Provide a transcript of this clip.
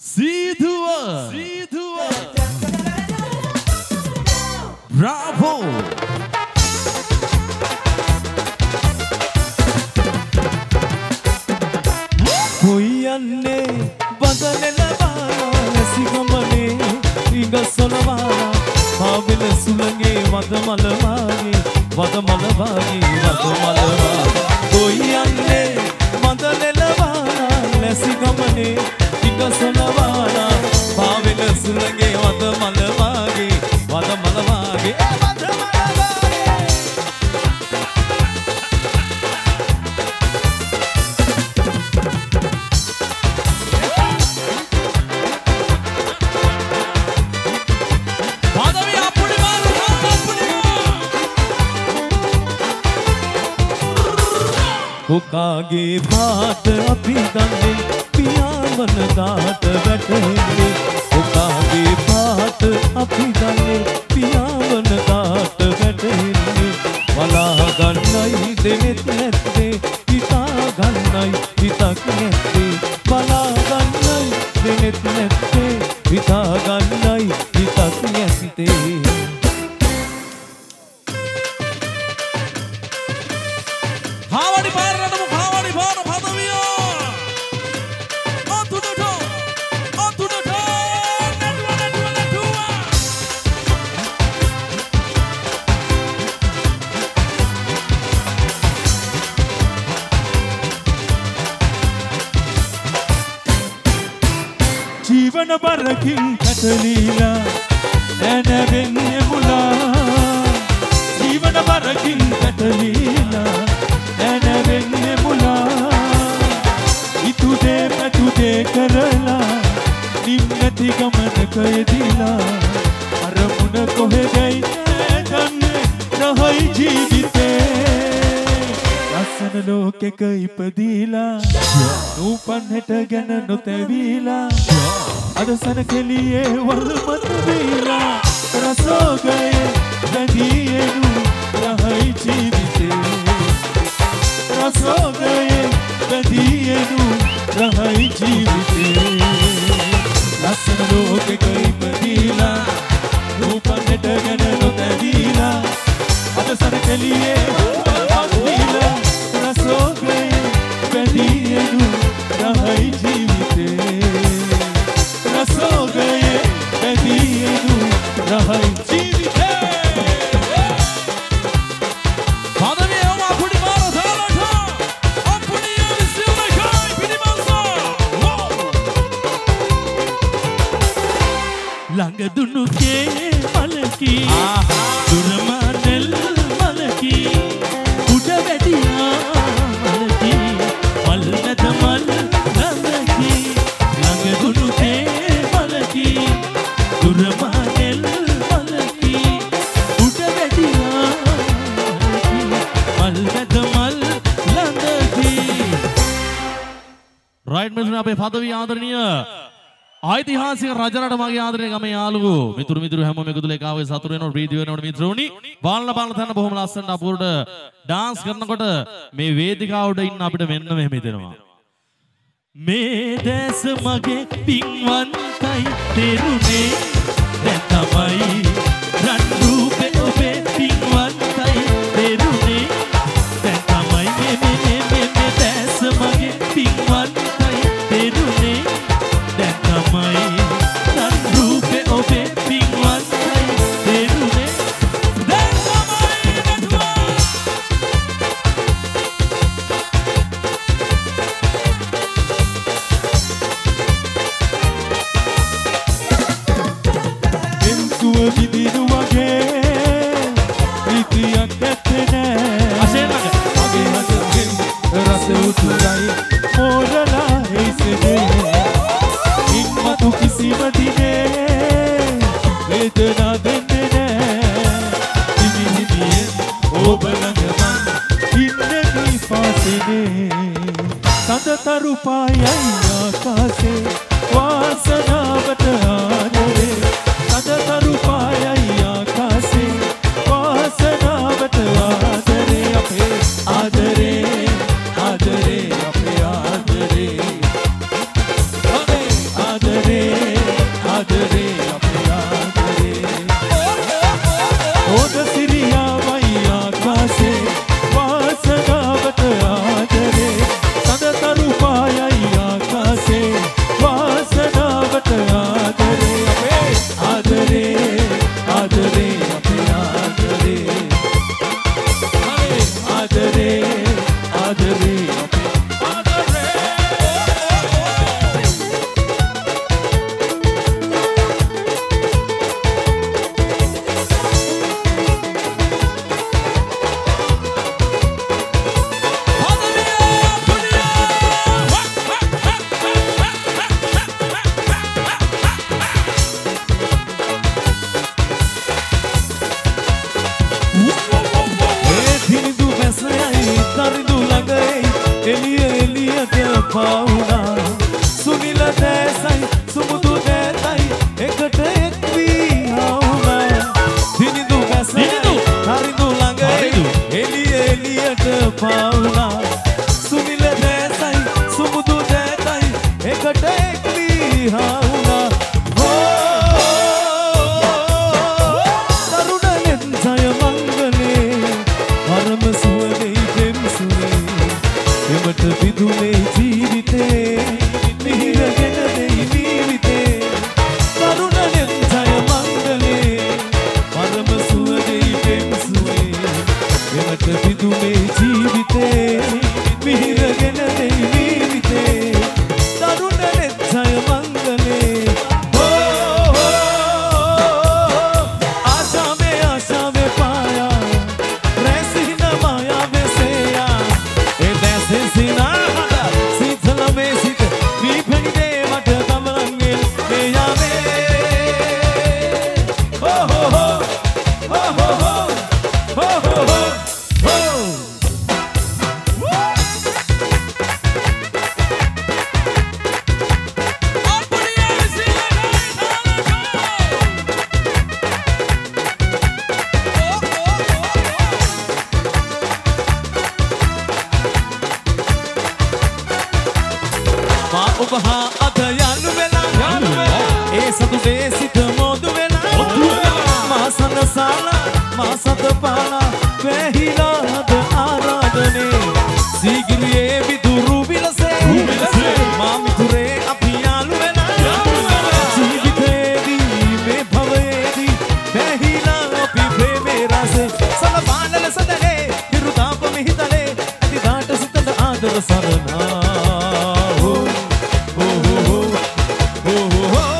Sidhuwa. Bravo. Koyanne badalena bala sigamane inga solawala Mavila sulange vadamalawage Koyanne badalena bala sigamane inga solawala Mavila sulange vadamalawage Ukage baat abhi danne piyavan daat bathne Ukage baat abhi danne piyavan daat bathne Wala gannai denet nette pita gannai pitak nette Wala gannai denet nette pita gannai pitak nette जीवन बरकिन कटलीला एनवेन्ने मुला जीवन बरकिन कटलीला एनवेन्ने मुला इतुदे पतुदे करला निम्नति गमन कयदिला अरमुन कोहे गई गन्ने रहई जीविते लसन लोके कइपदीला नूपन हेट गन නොතැවිලා අදසන කෙලියේ වල්මත් වීලා රසෝගයේ බැඳියනු රහයි ජීවිතේ රසෝගයේ බැඳියනු රහයි ජීවිතේ ලස්සන ලෝකෙක ඉපදීලා නූපන් හෙට ගැන නොතැවිලා අදසන කෙලියේ වල්මත් වීලා රසෝගයේ බැඳියනු रहाई जीविते रसो गए बदियनु रहाई जीविते Padami uma pudi mara thalata apuni visila kai pidimansa ළඟ දුනු කේ මලකි දුරමනල් මලකි උඩ වැටියා මලකි මල් නැත මල් රයිට් මෙතුනේ අපේ පදවි ආදරණීය ඓතිහාසික රජරට මගේ ආදරණීය ගමේ යාළුවෝ මිතුරු හැමෝම එකතුලා එකාවේ සතුට වෙනකොට ප්‍රීති වෙනකොට මිත්‍රෝනි බලන තැන බොහොම ලස්සනට අපුරට ඩාන්ස් කරනකොට මේ වේදිකාවට ඉන්න අපිට මෙන්න මෙහෙම හිතෙනවා මේ දැස මගේ පින්වන්තයි තෙරුනේ දැන් තමයි රන් රූපේ ඔබේ පින්වන්තයි තෙරුනේ දැන් තමයි මේ දැස මගේ පින්වන්තයි තෙරුනේ දැන් තමයි රන් රූපේ ඔබේ පින්වන්තයි තෙරුනේ දැන් තමයි එන්සුව විදිනු වගේ ප්‍රීතියක් ඇත්තේ නෑ මගේ හදෙන් රස උතුරයි මෝරලා හිසෙන්නේ ඉක්මතු කිසිම දිනේ වේදනා දෙන්නේ නෑ ඉනිහිමියෙන් ඔබ ළඟ මං ඉන්නේ නිපාසෙනේ සඳතරු පායයි ආකාශේ වාසනාවට ආදරේ සඳතරු පායයි ආකාශේ වාසනාවට ආදරේ අපේ ආදරේ ආදරේ අපේ ආදරේ අපේ ආදරේ ආදරේ ආදරේ අපේ ආදරේ ඕද සිරියාවයි ආකාසේ වාසනාවට ආදරේ සඳතරු පායයි ආකාසේ වාසනාවට ආදරේ අපේ ආදරේ ආදරේ අපේ ආදරේ ආදරේ ආදරේ පාවුනා සුනිල දැසයි සුමුදු දැතයි එකට එක් වී ආවුනා දිනිදු බැසයි හරිදු ළඟයි එළිය එළියට පාවුනා සුනිල දැසයි සුමුදු දැතයි එකට එක් වී ආවුනා තරුණයෙන් ජය මංගලේ පරම සුවඳේ දෙම් සුවේ එමට විදුනේ ජීවිතේ මිහිරගෙන දෙයි ජීවිතේ තරුණයෙන් ජය මංගලේ පරම සුවඳේ දෙම් සුවේ එමට විදුනේ ජීවිතේ මිහිරගෙන දෙයි ජීවිතේ තරුණයෙන් ජය මංගලේ ආශාවේ පායා රැසින මායා වෙසයා ඒ දැසේ සිනා සීතල මේ සිත වී පැණිදේ මට තමලංගෙන් මේ යාමේ හෝ හෝ හෝ හෝ හෝ හෝ හෝ හෝ ඔබහා අද යනු වෙලා ඒ සතුටේ සිත මොදු වෙලා මා සනසාලා මා සත පාලා වැහිලා අද ආරාධනේ සීගිරියේ විදුරු විලසේ මා මිතුරේ අපි යාළු වෙලා ජීවිතේදී මේ භවයේදී වැහිලා අපි ප්‍රේමේ රසේ සලබානල සදනේ හිරුතාප මිහිතලේ අදිදාට සිතට ආදර සරණා Oh, oh, oh, oh, oh, oh.